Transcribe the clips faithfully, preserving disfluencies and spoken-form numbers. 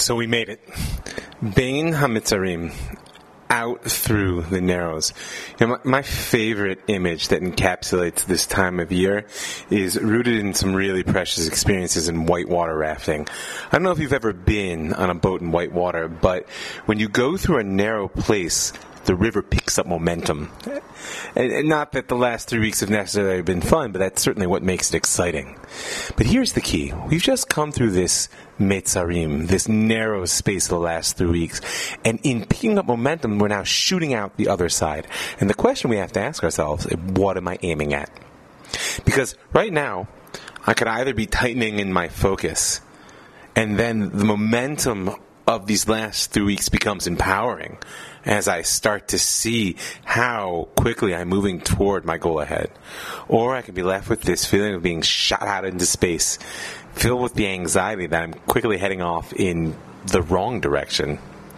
So we made it. Bein HaMitzarim, out through the Narrows. You know, my, my favorite image that encapsulates this time of year is rooted in some really precious experiences in whitewater rafting. I don't know if you've ever been on a boat in whitewater, but when you go through a narrow place, the river picks up momentum. And, and not that the last three weeks have necessarily been fun, but that's certainly what makes it exciting. But here's the key. We've just come through this Metzarim, this narrow space of the last three weeks. And in picking up momentum, we're now shooting out the other side. And the question we have to ask ourselves is, what am I aiming at? Because right now, I could either be tightening in my focus, and then the momentum of these last three weeks becomes empowering as I start to see how quickly I'm moving toward my goal ahead. Or I can be left with this feeling of being shot out into space, filled with the anxiety that I'm quickly heading off in the wrong direction.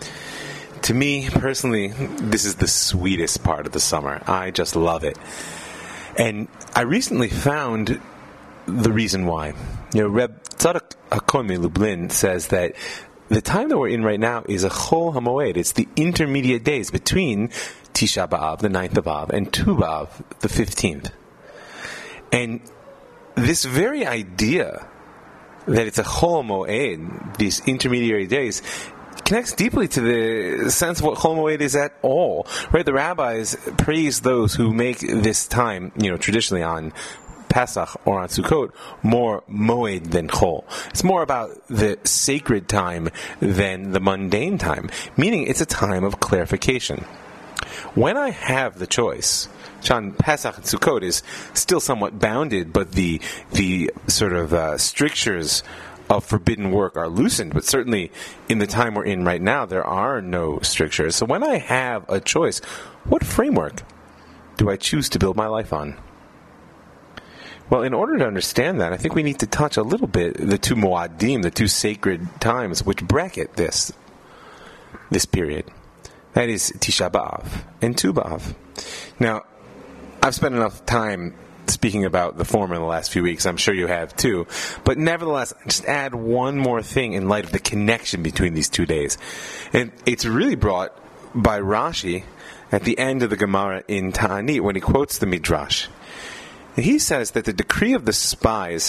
To me, personally, this is the sweetest part of the summer. I just love it. And I recently found the reason why. You know, Reb Tzadok HaKohen Lublin says that the time that we're in right now is a Chol HaMoed. It's the intermediate days between Tisha B'Av, the ninth of Av, and Tu B'Av, the fifteenth. And this very idea that it's a Chol HaMoed, these intermediary days, connects deeply to the sense of what Chol HaMoed is at all. Right? The rabbis praise those who make this time, you know, traditionally on Pesach or on Sukkot, more moed than chol. It's more about the sacred time than the mundane time, meaning it's a time of clarification. When I have the choice, Chan Pesach and Sukkot is still somewhat bounded, but the the sort of uh, strictures of forbidden work are loosened, but certainly in the time we're in right now, there are no strictures. So when I have a choice, what framework do I choose to build my life on? Well, in order to understand that, I think we need to touch a little bit the two Moadim, the two sacred times which bracket this this period. That is Tisha B'Av and Tu B'Av. Now, I've spent enough time speaking about the former in the last few weeks. I'm sure you have too. But nevertheless, just add one more thing in light of the connection between these two days. And it's really brought by Rashi at the end of the Gemara in Ta'anit when he quotes the Midrash. He says that the decree of the spies,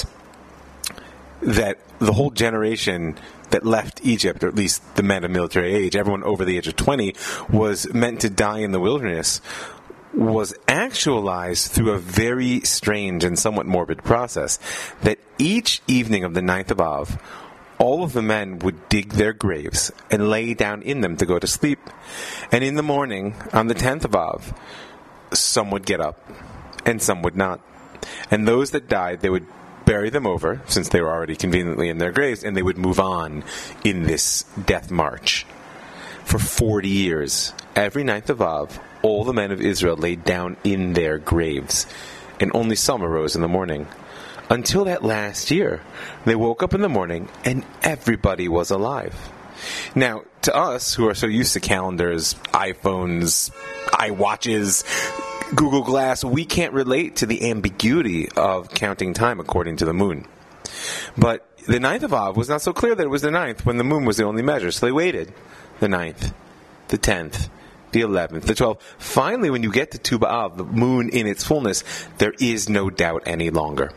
that the whole generation that left Egypt, or at least the men of military age, everyone over the age of twenty, was meant to die in the wilderness, was actualized through a very strange and somewhat morbid process. That each evening of the ninth of Av, all of the men would dig their graves and lay down in them to go to sleep. And in the morning, on the tenth of Av, some would get up and some would not. And those that died, they would bury them over, since they were already conveniently in their graves, and they would move on in this death march. For forty years, every ninth of Av, all the men of Israel laid down in their graves, and only some arose in the morning. Until that last year, they woke up in the morning, and everybody was alive. Now, to us, who are so used to calendars, iPhones, iWatches, Google Glass, we can't relate to the ambiguity of counting time according to the moon. But the ninth of Av was not so clear that it was the ninth when the moon was the only measure. So they waited the ninth, the tenth, the eleventh, the twelfth. Finally, when you get to Tu B'Av, the moon in its fullness, there is no doubt any longer.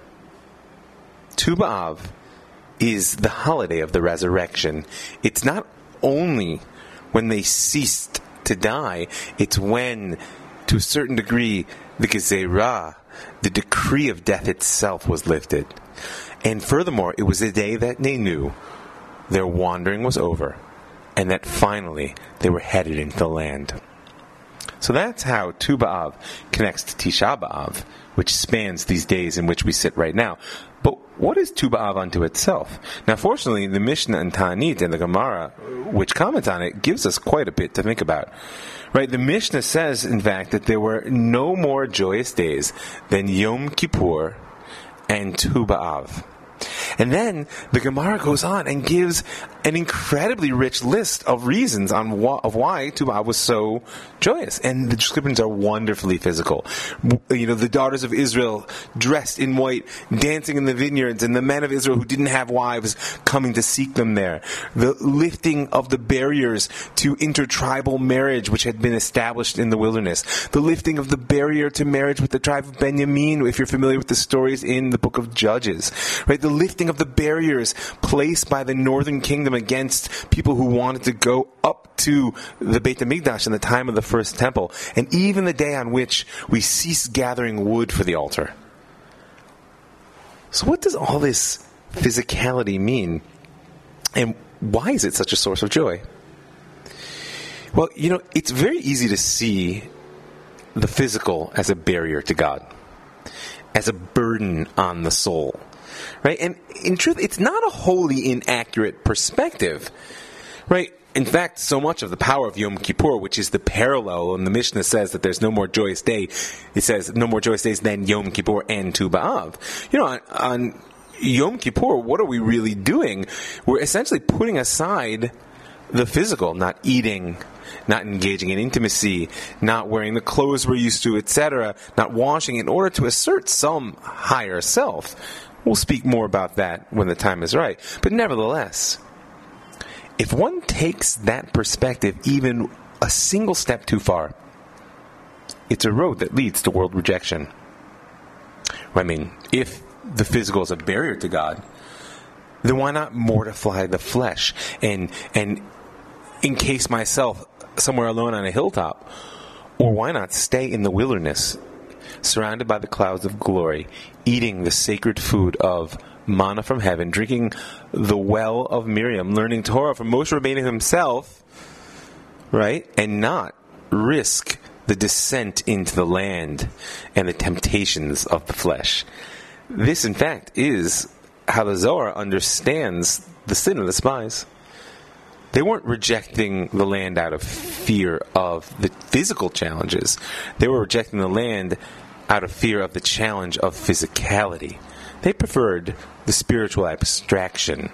Tu B'Av is the holiday of the resurrection. It's not only when they ceased to die, it's when, to a certain degree, the Gezerah, the decree of death itself, was lifted. And furthermore, it was the day that they knew their wandering was over, and that finally they were headed into the land. So that's how Tu B'Av connects to Tisha B'Av, which spans these days in which we sit right now. But what is Tu B'Av unto itself? Now, fortunately, the Mishnah and Ta'anit and the Gemara, which comments on it, gives us quite a bit to think about. Right, the Mishnah says, in fact, that there were no more joyous days than Yom Kippur and Tu B'Av. And then the Gemara goes on and gives an incredibly rich list of reasons on wh- of why Tu B'Av was so joyous. And the descriptions are wonderfully physical. You know, the daughters of Israel dressed in white, dancing in the vineyards, and the men of Israel who didn't have wives coming to seek them there. The lifting of the barriers to intertribal marriage, which had been established in the wilderness. The lifting of the barrier to marriage with the tribe of Benjamin, if you're familiar with the stories in the book of Judges. Right? The lifting of the barriers placed by the northern kingdom against people who wanted to go up to the Beit HaMikdash in the time of the first temple, and even the day on which we cease gathering wood for the altar. So what does all this physicality mean? And why is it such a source of joy? Well, you know, it's very easy to see the physical as a barrier to God, as a burden on the soul. Right? And in truth, it's not a wholly inaccurate perspective. Right? In fact, so much of the power of Yom Kippur, which is the parallel, and the Mishnah says that there's no more joyous day, it says no more joyous days than Yom Kippur and Tu B'Av. You know, on, on Yom Kippur, what are we really doing? We're essentially putting aside the physical, not eating, not engaging in intimacy, not wearing the clothes we're used to, et cetera, not washing, in order to assert some higher self. We'll speak more about that when the time is right. But nevertheless, if one takes that perspective even a single step too far, it's a road that leads to world rejection. I mean, if the physical is a barrier to God, then why not mortify the flesh and and encase myself somewhere alone on a hilltop? Or why not stay in the wilderness, surrounded by the clouds of glory, eating the sacred food of manna from heaven, drinking the well of Miriam, learning Torah from Moshe Rabbeinu himself, right? And not risk the descent into the land and the temptations of the flesh. This, in fact, is how the Zohar understands the sin of the spies. They weren't rejecting the land out of fear of the physical challenges. They were rejecting the land out of fear of the challenge of physicality. They preferred the spiritual abstraction.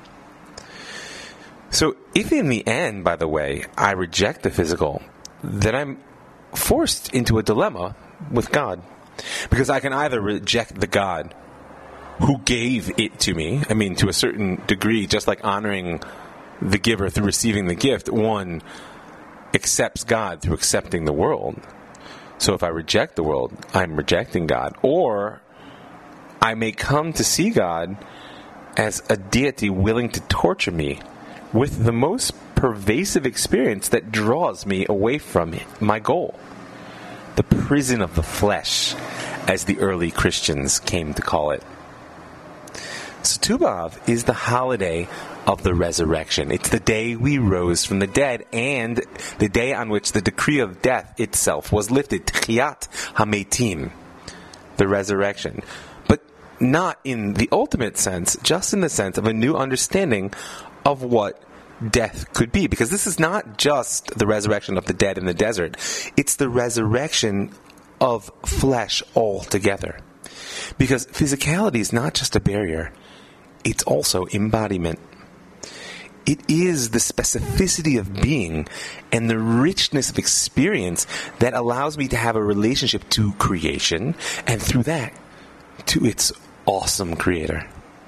So if in the end, by the way, I reject the physical, then I'm forced into a dilemma with God. Because I can either reject the God who gave it to me, I mean, to a certain degree, just like honoring the giver through receiving the gift, one accepts God through accepting the world. So if I reject the world, I'm rejecting God. Or I may come to see God as a deity willing to torture me with the most pervasive experience that draws me away from my goal. The prison of the flesh, as the early Christians came to call it. So Tu B'Av is the holiday of the resurrection. It's the day we rose from the dead, and the day on which the decree of death itself was lifted. Tchiyat HaMeitim, the resurrection. But not in the ultimate sense, just in the sense of a new understanding of what death could be. Because this is not just the resurrection of the dead in the desert. It's the resurrection of flesh altogether. Because physicality is not just a barrier. It's also embodiment. It is the specificity of being and the richness of experience that allows me to have a relationship to creation, and through that, to its awesome creator.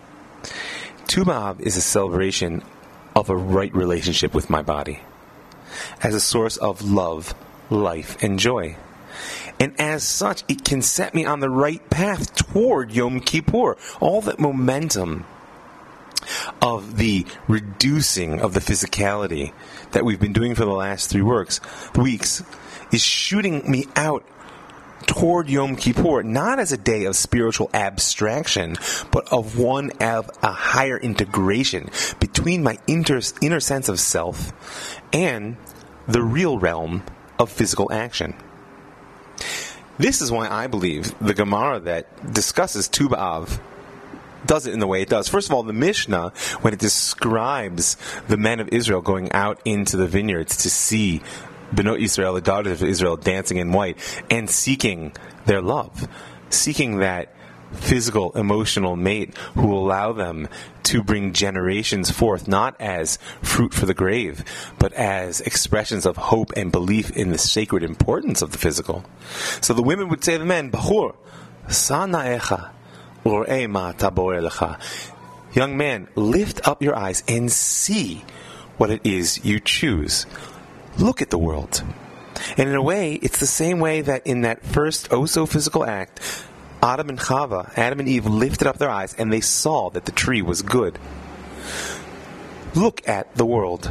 Tu B'Av is a celebration of a right relationship with my body, as a source of love, life, and joy. And as such, it can set me on the right path toward Yom Kippur. All that momentum of the reducing of the physicality that we've been doing for the last three works, weeks is shooting me out toward Yom Kippur, not as a day of spiritual abstraction, but of one of a higher integration between my inter, inner sense of self and the real realm of physical action. This is why I believe the Gemara that discusses Tu B'Av does it in the way it does. First of all, the Mishnah, when it describes the men of Israel going out into the vineyards to see Bnot Israel, the daughters of Israel, dancing in white and seeking their love, seeking that physical, emotional mate who will allow them to bring generations forth, not as fruit for the grave, but as expressions of hope and belief in the sacred importance of the physical. So the women would say to the men, Bahur, Sana'echa, Ur'e ma tabor elecha. Young man, lift up your eyes and see what it is you choose. Look at the world. And in a way, it's the same way that in that first oh-so-physical act, Adam and Chava, Adam and Eve lifted up their eyes and they saw that the tree was good. Look at the world.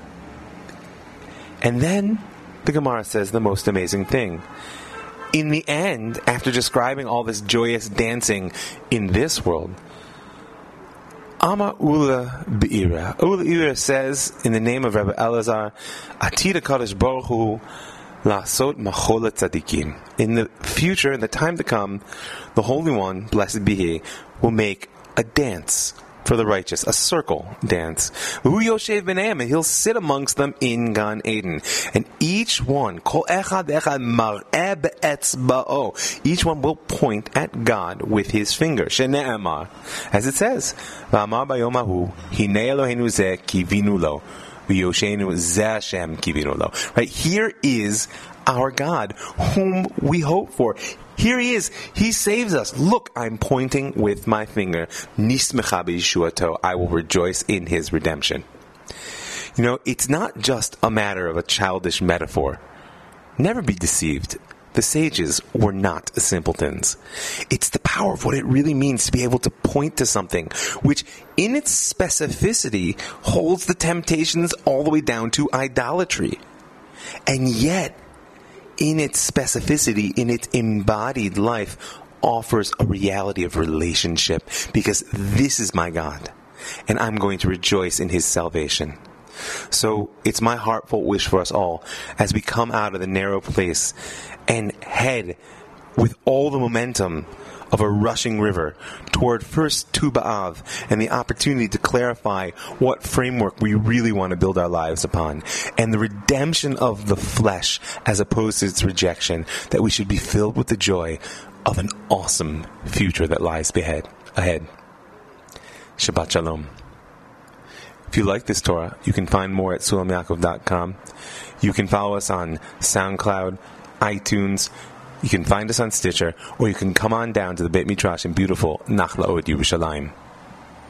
And then the Gemara says the most amazing thing. In the end, after describing all this joyous dancing in this world, Ama Ula Be'ira. Ula Be'ira says, in the name of Rabbi Elazar, Atid HaKadosh Baruch Hu Lasot Macholat Tzadikim. In the future, in the time to come, the Holy One, blessed be He, will make a dance for the righteous, a circle dance. Hu Yoshev B'neim, and He'll sit amongst them in Gan Eden. And each one, Kol Echad Echad Mar'eh Be'etzba'o, each one will point at God with his finger. Shene'emar, as it says, V'amar Bayom Hahu, Hinei Eloheinu Zeh Kivinu Lo, V'Yosheinu Zeh Hashem Kivinu Lo. Right, here is our God, whom we hope for. Here He is. He saves us. Look, I'm pointing with my finger. Nismecha b'yeshuato. I will rejoice in His redemption. You know, it's not just a matter of a childish metaphor. Never be deceived. The sages were not simpletons. It's the power of what it really means to be able to point to something, which in its specificity holds the temptations all the way down to idolatry. And yet, in its specificity, in its embodied life, offers a reality of relationship, because this is my God, and I'm going to rejoice in His salvation. So it's my heartfelt wish for us all, as we come out of the narrow place and head with all the momentum of a rushing river toward first Tu B'Av and the opportunity to clarify what framework we really want to build our lives upon, and the redemption of the flesh as opposed to its rejection, that we should be filled with the joy of an awesome future that lies ahead. ahead. Shabbat Shalom. If you like this Torah, you can find more at sulam yaakov dot com. You can follow us on SoundCloud, iTunes. You can find us on Stitcher, or you can come on down to the Beit Midrash in beautiful Nachlaot Yerushalayim.